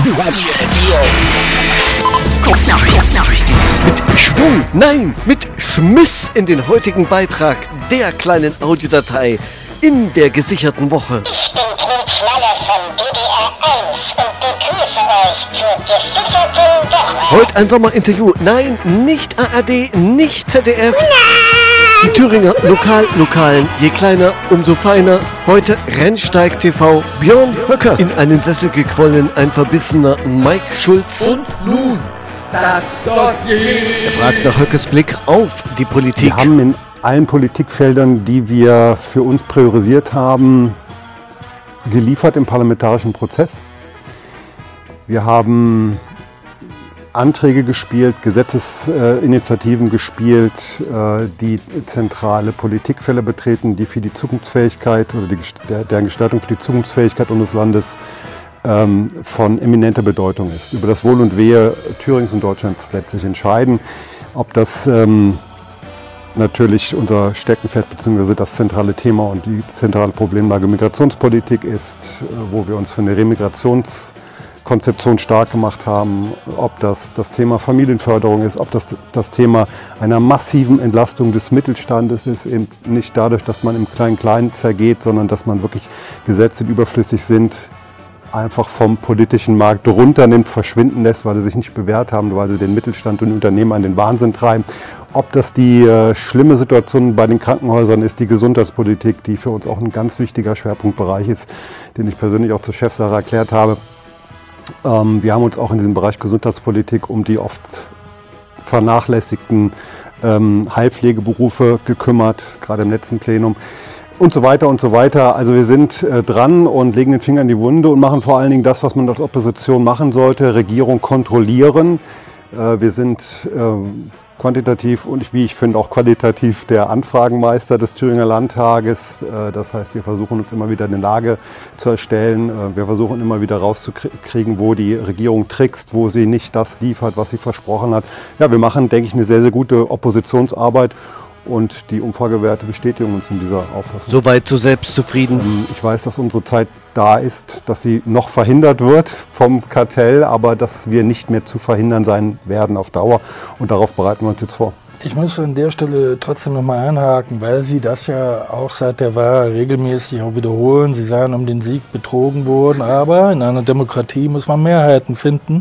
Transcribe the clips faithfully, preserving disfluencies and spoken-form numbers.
Kurznachrichten. Mit Schwung, nein, mit Schmiss in den heutigen Beitrag der kleinen Audiodatei in der gesicherten Woche. Ich bin Tom Schnaller von D D R eins und begrüße euch zur gesicherten Woche. Heute ein Sommerinterview, nein, nicht A R D, nicht Z D F. Nein! Die Thüringer Lokal-Lokalen, je kleiner, umso feiner. Heute Rennsteig T V, Björn Höcker. In einen Sessel gequollen, ein verbissener Mike Schulz. Und nun das Dossier. Er fragt nach Höckes Blick auf die Politik. Wir haben in allen Politikfeldern, die wir für uns priorisiert haben, geliefert im parlamentarischen Prozess. Wir haben Anträge gespielt, Gesetzesinitiativen gespielt, die zentrale Politikfelder betreten, die für die Zukunftsfähigkeit oder die, deren Gestaltung für die Zukunftsfähigkeit unseres Landes ähm, von eminenter Bedeutung ist. Über das Wohl und Wehe Thürings und Deutschlands letztlich entscheiden. Ob das ähm, natürlich unser Steckenpferd bzw. das zentrale Thema und die zentrale Problemlage Migrationspolitik ist, wo wir uns für eine Remigrations- Konzeption stark gemacht haben, ob das das Thema Familienförderung ist, ob das das Thema einer massiven Entlastung des Mittelstandes ist, eben nicht dadurch, dass man im Klein-Klein zergeht, sondern dass man wirklich Gesetze, die überflüssig sind, einfach vom politischen Markt runternimmt, verschwinden lässt, weil sie sich nicht bewährt haben, weil sie den Mittelstand und Unternehmen an den Wahnsinn treiben. Ob das die äh, schlimme Situation bei den Krankenhäusern ist, die Gesundheitspolitik, die für uns auch ein ganz wichtiger Schwerpunktbereich ist, den ich persönlich auch zur Chefsache erklärt habe. Ähm, wir haben uns auch in diesem Bereich Gesundheitspolitik um die oft vernachlässigten ähm, Heilpflegeberufe gekümmert, gerade im letzten Plenum und so weiter und so weiter. Also wir sind äh, dran und legen den Finger in die Wunde und machen vor allen Dingen das, was man als Opposition machen sollte, Regierung kontrollieren. Äh, wir sind äh, quantitativ und wie ich finde auch qualitativ der Anfragenmeister des Thüringer Landtages. Das heißt, wir versuchen uns immer wieder eine Lage zu erstellen. Wir versuchen immer wieder rauszukriegen, wo die Regierung trickst, wo sie nicht das liefert, was sie versprochen hat. Ja, wir machen, denke ich, eine sehr, sehr gute Oppositionsarbeit. Und die Umfragewerte bestätigen uns in dieser Auffassung. Soweit so selbstzufrieden. Ich weiß, dass unsere Zeit da ist, dass sie noch verhindert wird vom Kartell, aber dass wir nicht mehr zu verhindern sein werden auf Dauer. Und darauf bereiten wir uns jetzt vor. Ich muss an der Stelle trotzdem nochmal einhaken, weil Sie das ja auch seit der Wahl regelmäßig auch wiederholen. Sie sagen, um den Sieg betrogen wurden, aber in einer Demokratie muss man Mehrheiten finden.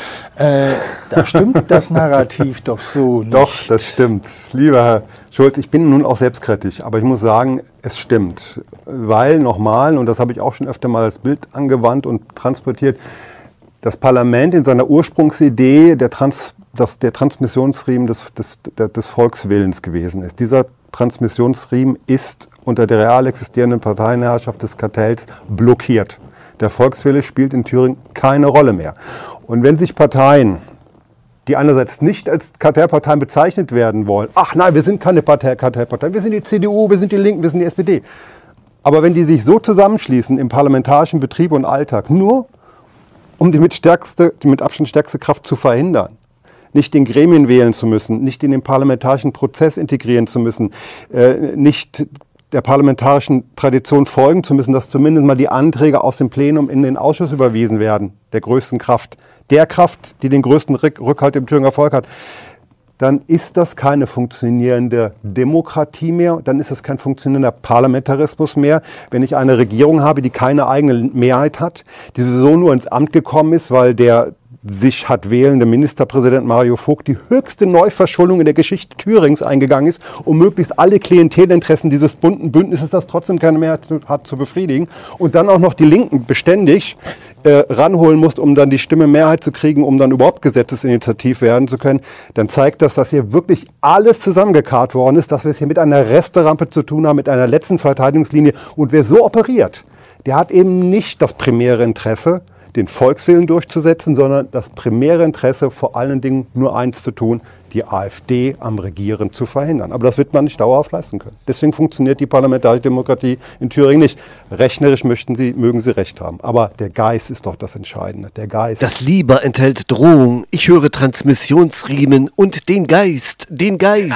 Äh, da stimmt das Narrativ doch so nicht. Doch, das stimmt. Lieber Herr Schulz, ich bin nun auch selbstkritisch, aber ich muss sagen, es stimmt. Weil nochmal, und das habe ich auch schon öfter mal als Bild angewandt und transportiert, das Parlament in seiner Ursprungsidee der, Trans, das, der Transmissionsriemen des, des, des Volkswillens gewesen ist. Dieser Transmissionsriemen ist unter der real existierenden Parteienherrschaft des Kartells blockiert. Der Volkswille spielt in Thüringen keine Rolle mehr. Und wenn sich Parteien, die einerseits nicht als Kartellparteien bezeichnet werden wollen, ach nein, wir sind keine Partei, Kartellparteien, wir sind die C D U, wir sind die Linken, wir sind die S P D. Aber wenn die sich so zusammenschließen im parlamentarischen Betrieb und Alltag, nur um die mit, stärkste, die mit Abstand stärkste Kraft zu verhindern, nicht den Gremien wählen zu müssen, nicht in den parlamentarischen Prozess integrieren zu müssen, äh, nicht der parlamentarischen Tradition folgen zu müssen, dass zumindest mal die Anträge aus dem Plenum in den Ausschuss überwiesen werden, der größten Kraft, der Kraft, die den größten Rückhalt im Thüringer Volk hat, dann ist das keine funktionierende Demokratie mehr, dann ist das kein funktionierender Parlamentarismus mehr. Wenn ich eine Regierung habe, die keine eigene Mehrheit hat, die sowieso nur ins Amt gekommen ist, weil der sich hat wählende Ministerpräsident Mario Vogt die höchste Neuverschuldung in der Geschichte Thürings eingegangen ist, um möglichst alle Klientelinteressen dieses bunten Bündnisses, das trotzdem keine Mehrheit hat, zu befriedigen. Und dann auch noch die Linken beständig äh, ranholen muss, um dann die Stimme Mehrheit zu kriegen, um dann überhaupt gesetzesinitiativ werden zu können, dann zeigt das, dass hier wirklich alles zusammengekarrt worden ist, dass wir es hier mit einer Resterampe zu tun haben, mit einer letzten Verteidigungslinie. Und wer so operiert, der hat eben nicht das primäre Interesse, den Volkswillen durchzusetzen, sondern das primäre Interesse vor allen Dingen nur eins zu tun, die AfD am Regieren zu verhindern. Aber das wird man nicht dauerhaft leisten können. Deswegen funktioniert die parlamentarische Demokratie in Thüringen nicht. Rechnerisch möchten Sie, mögen Sie recht haben. Aber der Geist ist doch das Entscheidende. Der Geist. Das Lieber enthält Drohung. Ich höre Transmissionsriemen und den Geist, den Geist.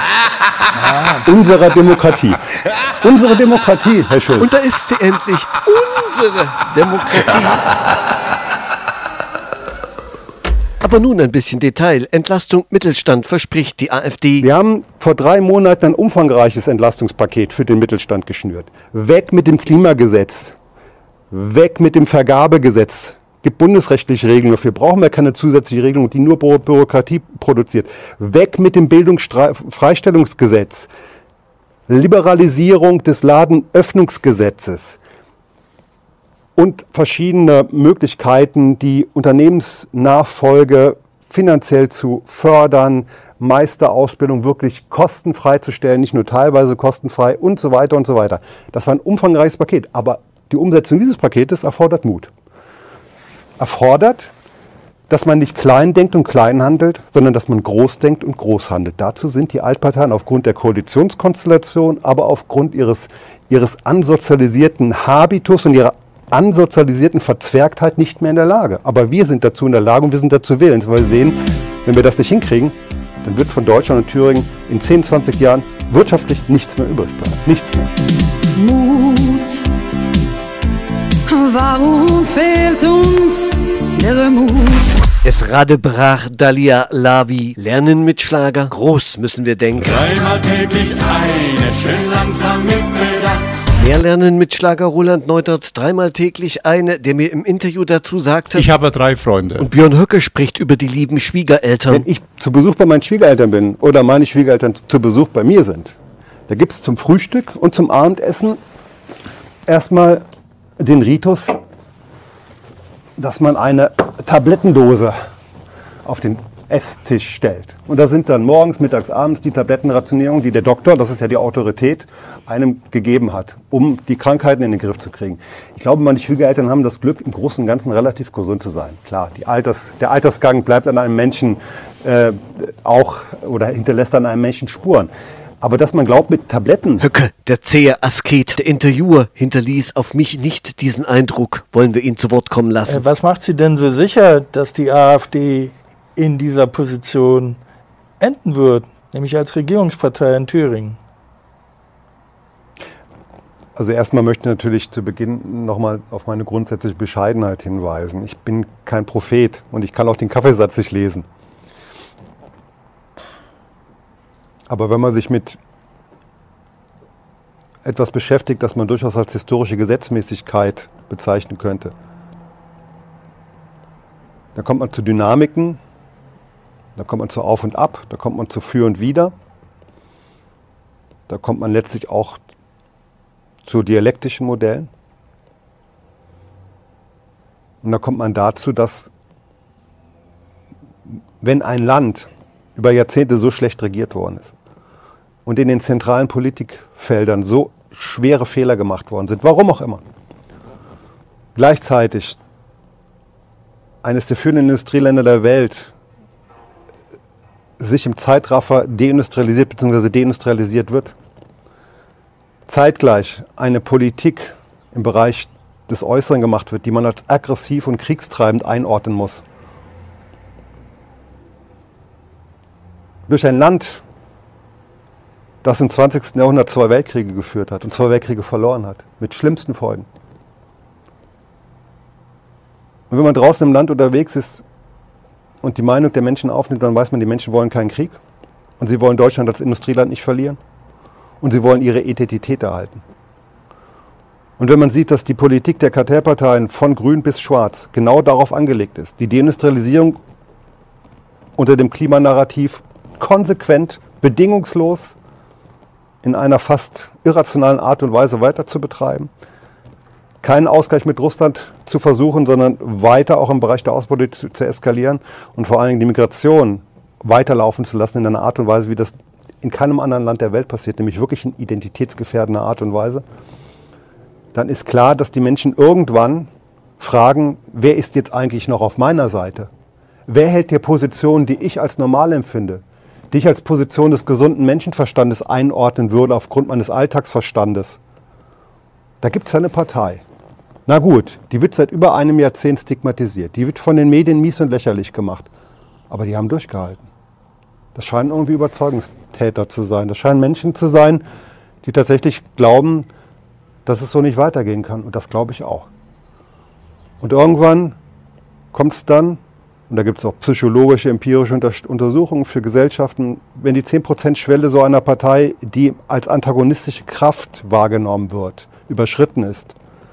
Ah. Unserer Demokratie. Unsere Demokratie, Herr Schulz. Und da ist sie endlich, unsere Demokratie. Aber nun ein bisschen Detail. Entlastung Mittelstand verspricht die AfD. Wir haben vor drei Monaten ein umfangreiches Entlastungspaket für den Mittelstand geschnürt. Weg mit dem Klimagesetz, weg mit dem Vergabegesetz. Gibt bundesrechtliche Regelungen dafür. Brauchen wir keine zusätzliche Regelung, die nur Bü- Bürokratie produziert. Weg mit dem Bildungsfreistellungsgesetz. Liberalisierung des Ladenöffnungsgesetzes. Und verschiedene Möglichkeiten, die Unternehmensnachfolge finanziell zu fördern, Meisterausbildung wirklich kostenfrei zu stellen, nicht nur teilweise kostenfrei und so weiter und so weiter. Das war ein umfangreiches Paket, aber die Umsetzung dieses Paketes erfordert Mut. Erfordert, dass man nicht klein denkt und klein handelt, sondern dass man groß denkt und groß handelt. Dazu sind die Altparteien aufgrund der Koalitionskonstellation, aber aufgrund ihres, ihres ansozialisierten Habitus und ihrer ansozialisierten Verzwergtheit nicht mehr in der Lage. Aber wir sind dazu in der Lage und wir sind dazu willens, weil wir sehen, wenn wir das nicht hinkriegen, dann wird von Deutschland und Thüringen in zehn, zwanzig Jahren wirtschaftlich nichts mehr übrig bleiben. Nichts mehr. Mut, warum fehlt uns der Mut? Es radebrach Dalia Lavi. Lernen mit Schlager. Groß müssen wir denken. Dreimal täglich eine, schön langsam mit Bedacht. Mehr lernen mit Schlager Roland Neutert. Dreimal täglich eine, der mir im Interview dazu sagte. Ich habe drei Freunde. Und Björn Höcke spricht über die lieben Schwiegereltern. Wenn ich zu Besuch bei meinen Schwiegereltern bin oder meine Schwiegereltern zu Besuch bei mir sind, da gibt es zum Frühstück und zum Abendessen erstmal den Ritus, dass man eine Tablettendose auf den Esstisch stellt. Und da sind dann morgens, mittags, abends die Tablettenrationierung, die der Doktor, das ist ja die Autorität, einem gegeben hat, um die Krankheiten in den Griff zu kriegen. Ich glaube, meine Schwiegereltern haben das Glück, im Großen und Ganzen relativ gesund zu sein. Klar, die Alters, der Altersgang bleibt an einem Menschen äh, auch oder hinterlässt an einem Menschen Spuren. Aber dass man glaubt, mit Tabletten... Höcke, der zähe Asket, der Interviewer, hinterließ auf mich nicht diesen Eindruck. Wollen wir ihn zu Wort kommen lassen? Äh, was macht Sie denn so sicher, dass die AfD in dieser Position enden wird, nämlich als Regierungspartei in Thüringen? Also erstmal möchte ich natürlich zu Beginn nochmal auf meine grundsätzliche Bescheidenheit hinweisen. Ich bin kein Prophet und ich kann auch den Kaffeesatz nicht lesen. Aber wenn man sich mit etwas beschäftigt, das man durchaus als historische Gesetzmäßigkeit bezeichnen könnte, dann kommt man zu Dynamiken, da kommt man zu Auf und Ab, da kommt man zu Für und Wider, da kommt man letztlich auch zu dialektischen Modellen. Und da kommt man dazu, dass wenn ein Land über Jahrzehnte so schlecht regiert worden ist und in den zentralen Politikfeldern so schwere Fehler gemacht worden sind, warum auch immer, gleichzeitig eines der führenden Industrieländer der Welt sich im Zeitraffer deindustrialisiert bzw. deindustrialisiert wird, zeitgleich eine Politik im Bereich des Äußeren gemacht wird, die man als aggressiv und kriegstreibend einordnen muss. Durch ein Land, das im zwanzigsten Jahrhundert zwei Weltkriege geführt hat und zwei Weltkriege verloren hat, mit schlimmsten Folgen. Und wenn man draußen im Land unterwegs ist und die Meinung der Menschen aufnimmt, dann weiß man, die Menschen wollen keinen Krieg und sie wollen Deutschland als Industrieland nicht verlieren und sie wollen ihre Identität erhalten. Und wenn man sieht, dass die Politik der Kartellparteien von grün bis schwarz genau darauf angelegt ist, die Deindustrialisierung unter dem Klimanarrativ konsequent, bedingungslos in einer fast irrationalen Art und Weise weiter zu betreiben, keinen Ausgleich mit Russland zu versuchen, sondern weiter auch im Bereich der Außenpolitik zu, zu eskalieren und vor allen Dingen die Migration weiterlaufen zu lassen in einer Art und Weise, wie das in keinem anderen Land der Welt passiert, nämlich wirklich in identitätsgefährdender Art und Weise, dann ist klar, dass die Menschen irgendwann fragen, wer ist jetzt eigentlich noch auf meiner Seite? Wer hält die Position, die ich als normal empfinde, die ich als Position des gesunden Menschenverstandes einordnen würde aufgrund meines Alltagsverstandes? Da gibt es eine Partei. Na gut, die wird seit über einem Jahrzehnt stigmatisiert. Die wird von den Medien mies und lächerlich gemacht. Aber die haben durchgehalten. Das scheinen irgendwie Überzeugungstäter zu sein. Das scheinen Menschen zu sein, die tatsächlich glauben, dass es so nicht weitergehen kann. Und das glaube ich auch. Und irgendwann kommt es dann und da gibt es auch psychologische, empirische Unter- Untersuchungen für Gesellschaften, wenn die zehn Prozent Schwelle so einer Partei, die als antagonistische Kraft wahrgenommen wird, überschritten ist,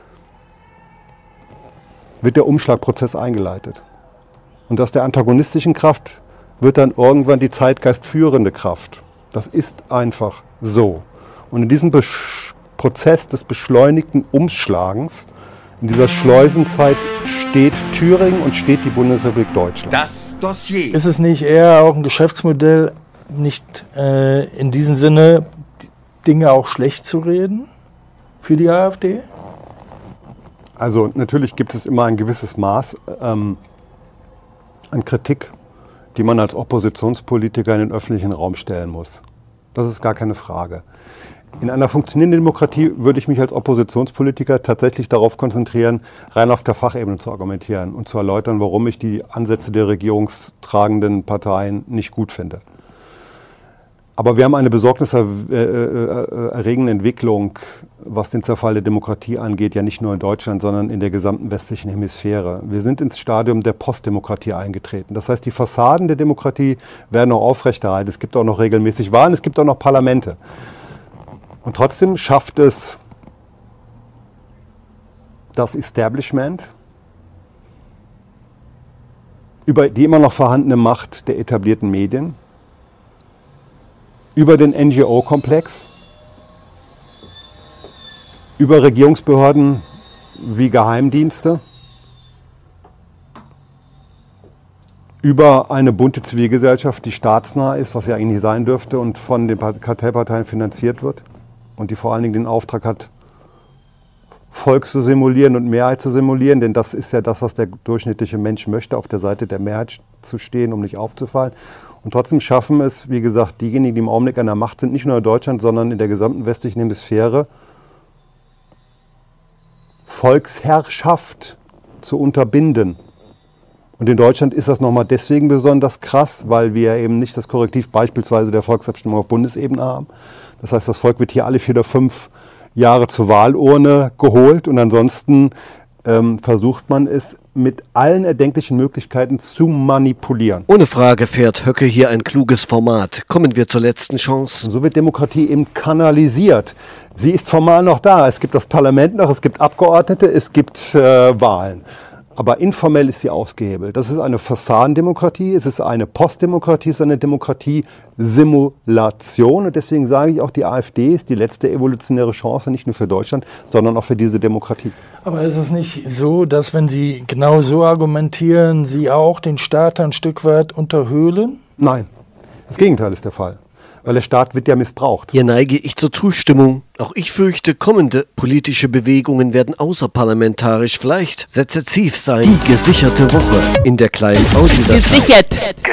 wird der Umschlagprozess eingeleitet. Und aus der antagonistischen Kraft wird dann irgendwann die zeitgeistführende Kraft. Das ist einfach so. Und in diesem Besch- Prozess des beschleunigten Umschlagens, in dieser Schleusenzeit steht Thüringen und steht die Bundesrepublik Deutschland. Das Dossier. Ist es nicht eher auch ein Geschäftsmodell, nicht äh, in diesem Sinne Dinge auch schlecht zu reden für die AfD? Also natürlich gibt es immer ein gewisses Maß ähm, an Kritik, die man als Oppositionspolitiker in den öffentlichen Raum stellen muss. Das ist gar keine Frage. In einer funktionierenden Demokratie würde ich mich als Oppositionspolitiker tatsächlich darauf konzentrieren, rein auf der Fachebene zu argumentieren und zu erläutern, warum ich die Ansätze der regierungstragenden Parteien nicht gut finde. Aber wir haben eine besorgniserregende Entwicklung, was den Zerfall der Demokratie angeht, ja nicht nur in Deutschland, sondern in der gesamten westlichen Hemisphäre. Wir sind ins Stadium der Postdemokratie eingetreten. Das heißt, die Fassaden der Demokratie werden noch aufrechterhalten. Es gibt auch noch regelmäßig Wahlen, es gibt auch noch Parlamente. Und trotzdem schafft es das Establishment über die immer noch vorhandene Macht der etablierten Medien, über den N G O-Komplex, über Regierungsbehörden wie Geheimdienste, über eine bunte Zivilgesellschaft, die staatsnah ist, was ja eigentlich nicht sein dürfte und von den Kartellparteien finanziert wird und die vor allen Dingen den Auftrag hat, Volk zu simulieren und Mehrheit zu simulieren, denn das ist ja das, was der durchschnittliche Mensch möchte, auf der Seite der Mehrheit zu stehen, um nicht aufzufallen. Und trotzdem schaffen es, wie gesagt, diejenigen, die im Augenblick an der Macht sind, nicht nur in Deutschland, sondern in der gesamten westlichen Hemisphäre, Volksherrschaft zu unterbinden. Und in Deutschland ist das nochmal deswegen besonders krass, weil wir eben nicht das Korrektiv beispielsweise der Volksabstimmung auf Bundesebene haben. Das heißt, das Volk wird hier alle vier oder fünf Jahre zur Wahlurne geholt und ansonsten ähm, versucht man es mit allen erdenklichen Möglichkeiten zu manipulieren. Ohne Frage fährt Höcke hier ein kluges Format. Kommen wir zur letzten Chance. Und so wird Demokratie eben kanalisiert. Sie ist formal noch da. Es gibt das Parlament noch, es gibt Abgeordnete, es gibt äh, Wahlen. Aber informell ist sie ausgehebelt. Das ist eine Fassadendemokratie, es ist eine Postdemokratie, es ist eine Demokratie-Simulation. Und deswegen sage ich auch, die AfD ist die letzte evolutionäre Chance, nicht nur für Deutschland, sondern auch für diese Demokratie. Aber ist es nicht so, dass wenn Sie genau so argumentieren, Sie auch den Staat ein Stück weit unterhöhlen? Nein, das Gegenteil ist der Fall. Weil der Staat wird ja missbraucht. Hier neige ich zur Zustimmung. Auch ich fürchte, kommende politische Bewegungen werden außerparlamentarisch vielleicht sezessiv sein. Die gesicherte Woche in der kleinen Audiodatei. Gesichert! Gesichert!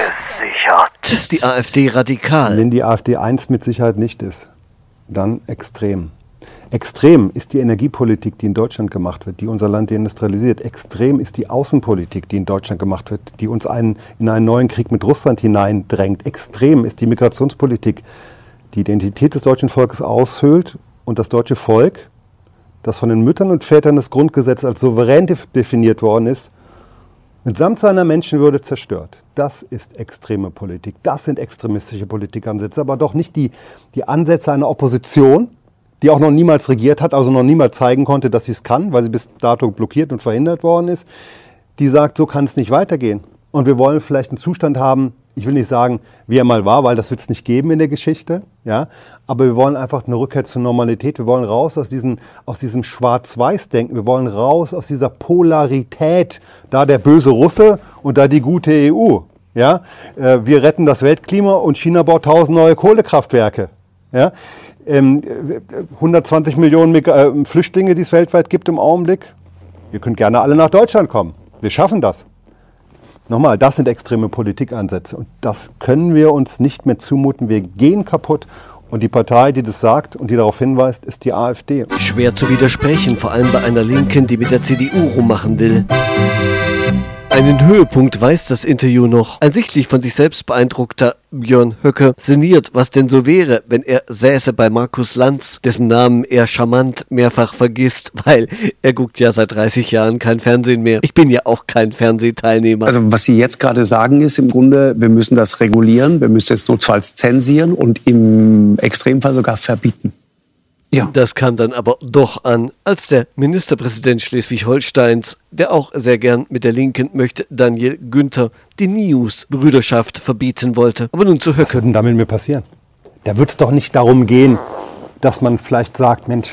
Ist die AfD radikal? Wenn die AfD eins mit Sicherheit nicht ist, dann extrem. Extrem ist die Energiepolitik, die in Deutschland gemacht wird, die unser Land deindustrialisiert. Extrem ist die Außenpolitik, die in Deutschland gemacht wird, die uns einen, in einen neuen Krieg mit Russland hineindrängt. Extrem ist die Migrationspolitik, die Identität des deutschen Volkes aushöhlt und das deutsche Volk, das von den Müttern und Vätern des Grundgesetzes als souverän definiert worden ist, mitsamt seiner Menschenwürde zerstört. Das ist extreme Politik. Das sind extremistische Politikansätze, aber doch nicht die, die Ansätze einer Opposition, die auch noch niemals regiert hat, also noch niemals zeigen konnte, dass sie es kann, weil sie bis dato blockiert und verhindert worden ist, die sagt, so kann es nicht weitergehen. Und wir wollen vielleicht einen Zustand haben, ich will nicht sagen, wie er mal war, weil das wird es nicht geben in der Geschichte, ja, aber wir wollen einfach eine Rückkehr zur Normalität, wir wollen raus aus, diesen, aus diesem Schwarz-Weiß-Denken, wir wollen raus aus dieser Polarität, da der böse Russe und da die gute E U. Ja? Wir retten das Weltklima und China baut tausend neue Kohlekraftwerke. Ja? hundertzwanzig Millionen Flüchtlinge, die es weltweit gibt im Augenblick. Ihr könnt gerne alle nach Deutschland kommen. Wir schaffen das. Nochmal, das sind extreme Politikansätze. Und das können wir uns nicht mehr zumuten. Wir gehen kaputt. Und die Partei, die das sagt und die darauf hinweist, ist die AfD. Schwer zu widersprechen, vor allem bei einer Linken, die mit der C D U rummachen will. Einen Höhepunkt weist das Interview noch. Ein sichtlich von sich selbst beeindruckter Björn Höcke sinniert, was denn so wäre, wenn er säße bei Markus Lanz, dessen Namen er charmant mehrfach vergisst, weil er guckt ja seit dreißig Jahren kein Fernsehen mehr. Ich bin ja auch kein Fernsehteilnehmer. Also was Sie jetzt gerade sagen ist im Grunde, wir müssen das regulieren, wir müssen es notfalls zensieren und im Extremfall sogar verbieten. Ja. Das kam dann aber doch an, als der Ministerpräsident Schleswig-Holsteins, der auch sehr gern mit der Linken möchte, Daniel Günther, die News-Brüderschaft verbieten wollte. Aber nun zu Höcke. Was würde denn da mit mir passieren? Da wird es doch nicht darum gehen, dass man vielleicht sagt, Mensch,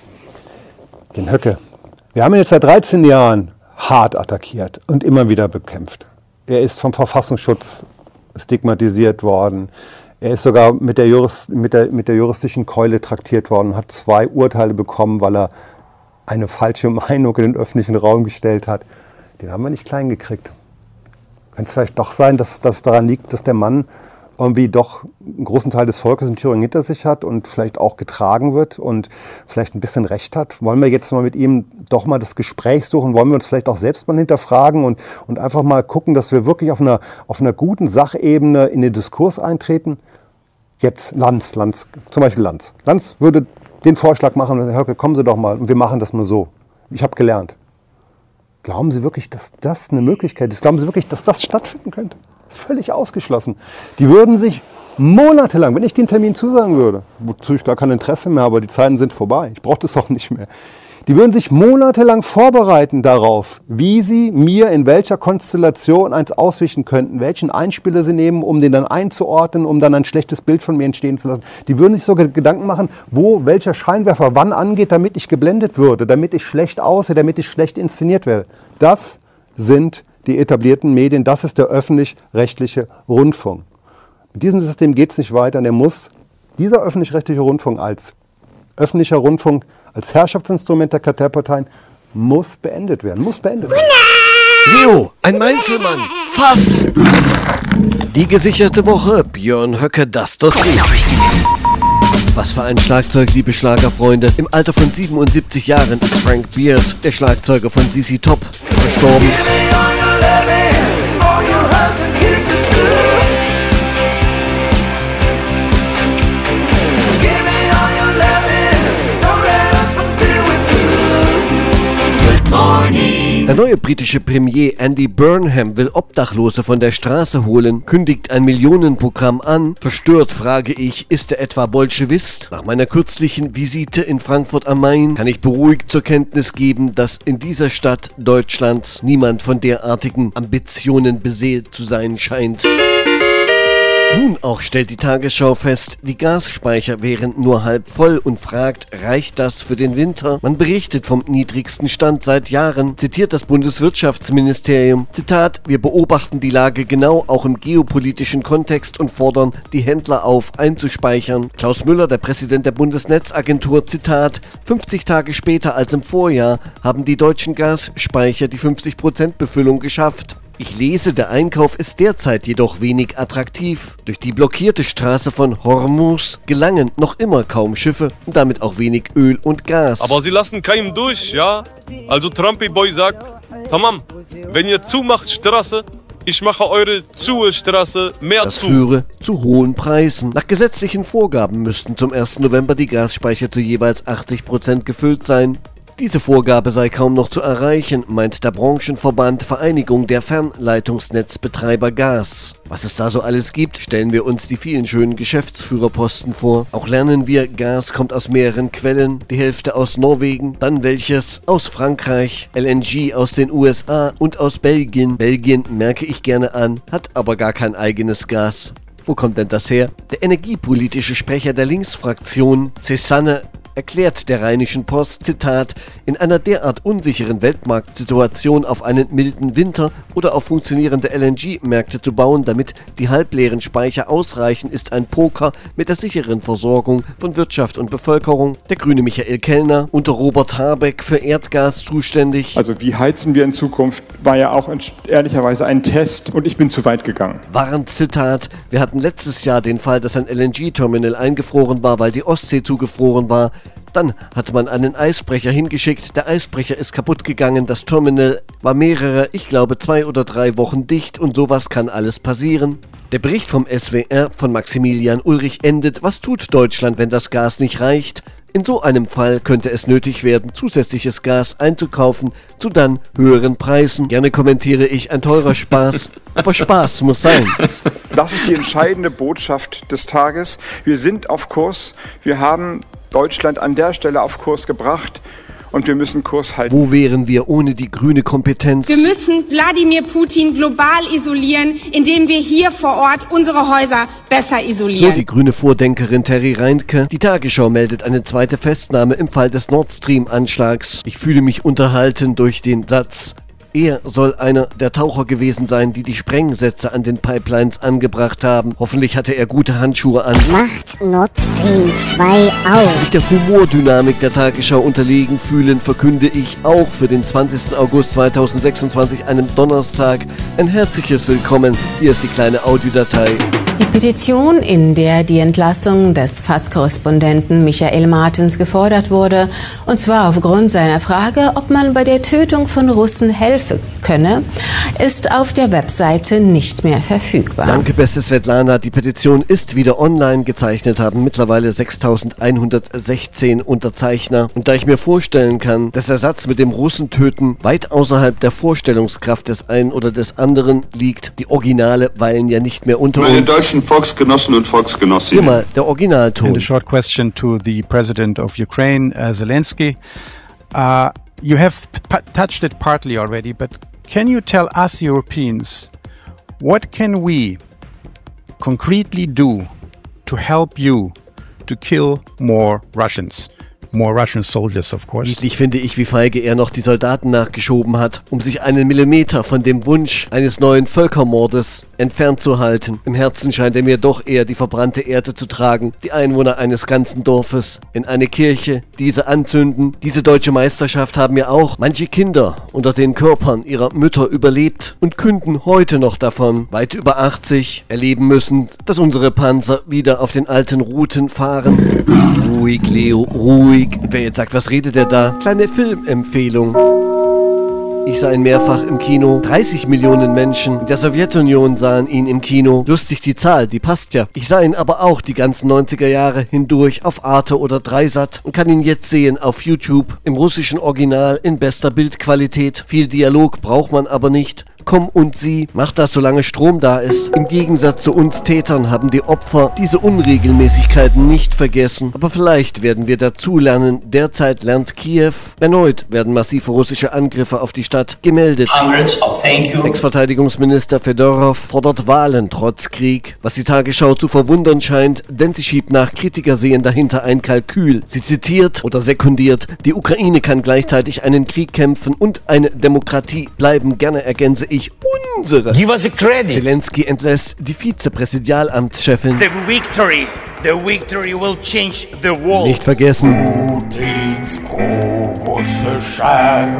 den Höcke, wir haben ihn jetzt seit dreizehn Jahren hart attackiert und immer wieder bekämpft. Er ist vom Verfassungsschutz stigmatisiert worden. Er ist sogar mit der, Jurist, mit, der, mit der juristischen Keule traktiert worden, hat zwei Urteile bekommen, weil er eine falsche Meinung in den öffentlichen Raum gestellt hat. Den haben wir nicht klein gekriegt. Könnte es vielleicht doch sein, dass das daran liegt, dass der Mann irgendwie doch einen großen Teil des Volkes in Thüringen hinter sich hat und vielleicht auch getragen wird und vielleicht ein bisschen Recht hat. Wollen wir jetzt mal mit ihm doch mal das Gespräch suchen? Wollen wir uns vielleicht auch selbst mal hinterfragen und, und einfach mal gucken, dass wir wirklich auf einer, auf einer guten Sachebene in den Diskurs eintreten? Jetzt Lanz, Lanz, zum Beispiel Lanz. Lanz würde den Vorschlag machen, Höcke, kommen Sie doch mal und wir machen das mal so. Ich habe gelernt. Glauben Sie wirklich, dass das eine Möglichkeit ist? Glauben Sie wirklich, dass das stattfinden könnte? Das ist völlig ausgeschlossen. Die würden sich monatelang, wenn ich den Termin zusagen würde, wozu ich gar kein Interesse mehr habe, aber die Zeiten sind vorbei, ich brauche das auch nicht mehr. Die würden sich monatelang vorbereiten darauf, wie sie mir in welcher Konstellation eins auswischen könnten, welchen Einspieler sie nehmen, um den dann einzuordnen, um dann ein schlechtes Bild von mir entstehen zu lassen. Die würden sich sogar Gedanken machen, wo welcher Scheinwerfer wann angeht, damit ich geblendet würde, damit ich schlecht aussehe, damit ich schlecht inszeniert werde. Das sind die etablierten Medien, das ist der öffentlich-rechtliche Rundfunk. Mit diesem System geht es nicht weiter und er muss, dieser öffentlich-rechtliche Rundfunk als öffentlicher Rundfunk, als Herrschaftsinstrument der Kartellparteien, muss beendet werden, muss beendet werden. Leo, ein Mainzelmann, Fass! Die gesicherte Woche, Björn Höcke, das Dossier. Was für ein Schlagzeug, liebe Schlagerfreunde. Im Alter von siebenundsiebzig Jahren ist Frank Beard, der Schlagzeuger von Z Z Top, verstorben. Der neue britische Premier Andy Burnham will Obdachlose von der Straße holen, kündigt ein Millionenprogramm an. Verstört frage ich, ist er etwa Bolschewist? Nach meiner kürzlichen Visite in Frankfurt am Main kann ich beruhigt zur Kenntnis geben, dass in dieser Stadt Deutschlands niemand von derartigen Ambitionen beseelt zu sein scheint. Nun auch stellt die Tagesschau fest, die Gasspeicher wären nur halb voll und fragt, reicht das für den Winter? Man berichtet vom niedrigsten Stand seit Jahren, zitiert das Bundeswirtschaftsministerium. Zitat, wir beobachten die Lage genau, auch im geopolitischen Kontext und fordern die Händler auf, einzuspeichern. Klaus Müller, der Präsident der Bundesnetzagentur, Zitat, fünfzig Tage später als im Vorjahr haben die deutschen Gasspeicher die fünfzig Prozent Befüllung geschafft. Ich lese, der Einkauf ist derzeit jedoch wenig attraktiv. Durch die blockierte Straße von Hormuz gelangen noch immer kaum Schiffe und damit auch wenig Öl und Gas. Aber sie lassen keinen durch, ja? Also Trumpy Boy sagt, tamam, wenn ihr zumacht Straße, ich mache eure Zuhe-Straße mehr das zu. Das führe zu hohen Preisen. Nach gesetzlichen Vorgaben müssten zum ersten November die Gasspeicher zu jeweils achtzig Prozent gefüllt sein. Diese Vorgabe sei kaum noch zu erreichen, meint der Branchenverband Vereinigung der Fernleitungsnetzbetreiber Gas. Was es da so alles gibt, stellen wir uns die vielen schönen Geschäftsführerposten vor. Auch lernen wir, Gas kommt aus mehreren Quellen, die Hälfte aus Norwegen, dann welches aus Frankreich, L N G aus den U S A und aus Belgien. Belgien, merke ich gerne an, hat aber gar kein eigenes Gas. Wo kommt denn das her? Der energiepolitische Sprecher der Linksfraktion, Cézanne, erklärt der Rheinischen Post, Zitat, in einer derart unsicheren Weltmarktsituation auf einen milden Winter oder auf funktionierende L N G-Märkte zu bauen, damit die halbleeren Speicher ausreichen, ist ein Poker mit der sicheren Versorgung von Wirtschaft und Bevölkerung. Der grüne Michael Kellner, unter Robert Habeck für Erdgas zuständig. Also wie heizen wir in Zukunft, war ja auch ehrlicherweise ein Test und ich bin zu weit gegangen. Warnt, Zitat, wir hatten letztes Jahr den Fall, dass ein L N G-Terminal eingefroren war, weil die Ostsee zugefroren war. Dann hat man einen Eisbrecher hingeschickt, der Eisbrecher ist kaputt gegangen, das Terminal war mehrere, ich glaube zwei oder drei Wochen dicht und sowas kann alles passieren. Der Bericht vom S W R von Maximilian Ulrich endet: Was tut Deutschland, wenn das Gas nicht reicht? In so einem Fall könnte es nötig werden, zusätzliches Gas einzukaufen zu dann höheren Preisen. Gerne kommentiere ich, ein teurer Spaß, aber Spaß muss sein. Das ist die entscheidende Botschaft des Tages. Wir sind auf Kurs. Wir haben Deutschland an der Stelle auf Kurs gebracht. Und wir müssen Kurs halten. Wo wären wir ohne die grüne Kompetenz? Wir müssen Wladimir Putin global isolieren, indem wir hier vor Ort unsere Häuser besser isolieren. So die grüne Vordenkerin Terry Reintke. Die Tagesschau meldet eine zweite Festnahme im Fall des Nord Stream-Anschlags. Ich fühle mich unterhalten durch den Satz: Er soll einer der Taucher gewesen sein, die die Sprengsätze an den Pipelines angebracht haben. Hoffentlich hatte er gute Handschuhe an. Macht Nord Stream zwei auf. Sich der Humordynamik der Tagesschau unterlegen fühlen, verkünde ich auch für den zwanzigsten August zweitausendsechsundzwanzig, einem Donnerstag, ein herzliches Willkommen. Hier ist die kleine Audiodatei. Die Petition, in der die Entlassung des F A Z Korrespondenten Michael Martens gefordert wurde, und zwar aufgrund seiner Frage, ob man bei der Tötung von Russen helfen könne, ist auf der Webseite nicht mehr verfügbar. Danke, beste Svetlana. Die Petition ist wieder online. Gezeichnet haben mittlerweile sechstausendeinhundertsechzehn Unterzeichner. Und da ich mir vorstellen kann, dass der Satz mit dem Russentöten weit außerhalb der Vorstellungskraft des einen oder des anderen liegt, die Originale weilen ja nicht mehr unter Meine uns. deutschen Volksgenossen und Volksgenossinnen. Hier mal der Originalton. And a short question to the President of Ukraine, uh, Zelensky. Uh, you have t- touched it partly already, but can you tell us Europeans, what can we concretely do to help you to kill more Russians? More Russian soldiers, of course. Niedlich finde ich, wie feige er noch die Soldaten nachgeschoben hat, um sich einen Millimeter von dem Wunsch eines neuen Völkermordes entfernt zu halten. Im Herzen scheint er mir doch eher die verbrannte Erde zu tragen, die Einwohner eines ganzen Dorfes in eine Kirche, diese anzünden. Diese deutsche Meisterschaft haben ja auch manche Kinder unter den Körpern ihrer Mütter überlebt und künden heute noch davon, weit über achtzig, erleben müssen, dass unsere Panzer wieder auf den alten Routen fahren. Ruhig, Leo, ruhig. Wer jetzt sagt, was redet er da? Kleine Filmempfehlung. Ich sah ihn mehrfach im Kino. dreißig Millionen Menschen in der Sowjetunion sahen ihn im Kino. Lustig die Zahl, die passt ja. Ich sah ihn aber auch die ganzen neunziger Jahre hindurch auf Arte oder Dreisat und kann ihn jetzt sehen auf YouTube im russischen Original in bester Bildqualität. Viel Dialog braucht man aber nicht. Komm und sieh, mach das, solange Strom da ist. Im Gegensatz zu uns Tätern haben die Opfer diese Unregelmäßigkeiten nicht vergessen. Aber vielleicht werden wir dazulernen. Derzeit lernt Kiew. Erneut werden massive russische Angriffe auf die Stadt gemeldet. Ex-Verteidigungsminister Fedorov fordert Wahlen trotz Krieg. Was die Tagesschau zu verwundern scheint, denn sie schiebt nach, Kritiker sehen dahinter ein Kalkül. Sie zitiert oder sekundiert, die Ukraine kann gleichzeitig einen Krieg kämpfen und eine Demokratie bleiben. Gerne ergänze ich unsere. Give us a credit. Zelensky entlässt die Vizepräsidialamtschefin. The victory, the victory will change the world. Nicht vergessen. Putins pro-russischer,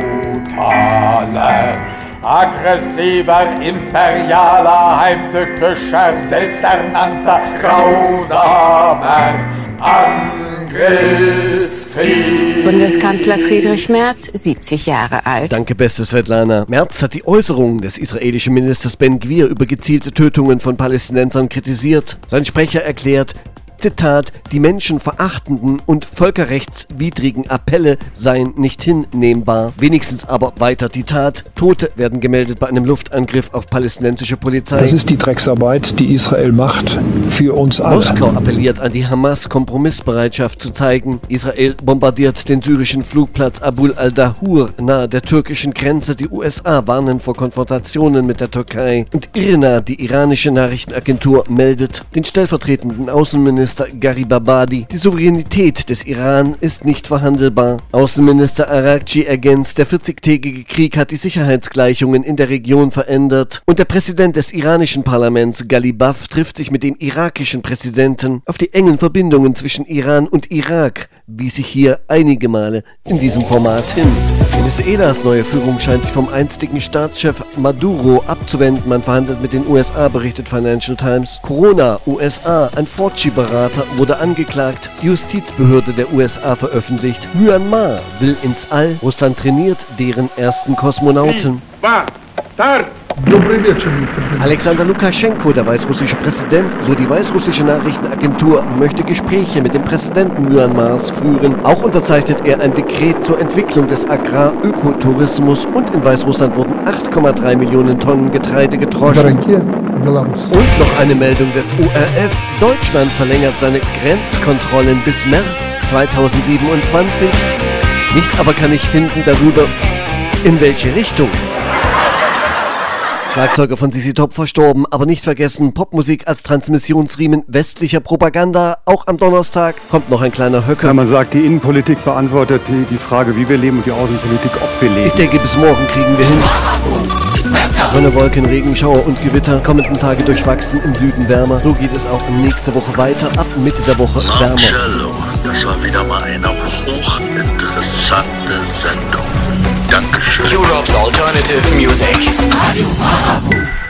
brutaler, aggressiver, imperialer, heimtückischer, selbsternannter, grausamer Angriffskrieg. Bundeskanzler Friedrich Merz, siebzig Jahre alt. Danke, beste Svetlana. Merz hat die Äußerungen des israelischen Ministers Ben Gvir über gezielte Tötungen von Palästinensern kritisiert. Sein Sprecher erklärt, Zitat, die menschenverachtenden und völkerrechtswidrigen Appelle seien nicht hinnehmbar. Wenigstens aber weiter die Tat. Tote werden gemeldet bei einem Luftangriff auf palästinensische Polizei. Das ist die Drecksarbeit, die Israel macht für uns alle. Moskau appelliert an die Hamas, Kompromissbereitschaft zu zeigen. Israel bombardiert den syrischen Flugplatz Abul al-Dahur nahe der türkischen Grenze. Die U S A warnen vor Konfrontationen mit der Türkei. Und IRNA, die iranische Nachrichtenagentur, meldet den stellvertretenden Außenminister Garibabadi. Die Souveränität des Iran ist nicht verhandelbar. Außenminister Araghchi ergänzt, der vierzigtägige Krieg hat die Sicherheitsgleichungen in der Region verändert. Und der Präsident des iranischen Parlaments, Ghalibaf, trifft sich mit dem irakischen Präsidenten auf die engen Verbindungen zwischen Iran und Irak wie sich hier einige Male in diesem Format hin. Venezuelas neue Führung scheint sich vom einstigen Staatschef Maduro abzuwenden. Man verhandelt mit den U S A, berichtet Financial Times. Corona, U S A, ein Fauci-Berater wurde angeklagt. Die Justizbehörde der U S A veröffentlicht. Myanmar will ins All. Russland trainiert deren ersten Kosmonauten. Alexander Lukaschenko, der weißrussische Präsident, so die weißrussische Nachrichtenagentur, möchte Gespräche mit dem Präsidenten Myanmars führen. Auch unterzeichnet er ein Dekret zur Entwicklung des Agrarökotourismus und in Weißrussland wurden acht Komma drei Millionen Tonnen Getreide gedroschen. Und noch eine Meldung des U R F. Deutschland verlängert seine Grenzkontrollen bis März zweitausendsiebenundzwanzig. Nichts aber kann ich finden darüber, in welche Richtung. Schlagzeuger von Z Z Top verstorben, aber nicht vergessen, Popmusik als Transmissionsriemen westlicher Propaganda. Auch am Donnerstag kommt noch ein kleiner Höcker. Ja, man sagt, die Innenpolitik beantwortet die, die Frage, wie wir leben, und die Außenpolitik, ob wir leben. Ich denke, bis morgen kriegen wir hin. Sonne, Wolken, Regen, Schauer und Gewitter. Kommenden Tage durchwachsen, im Süden wärmer. So geht es auch nächste Woche weiter. Ab Mitte der Woche wärmer. Marcello, das war wieder mal eine hochinteressante Sendung. Dankeschön. Europe's alternative music. Radio Marabu.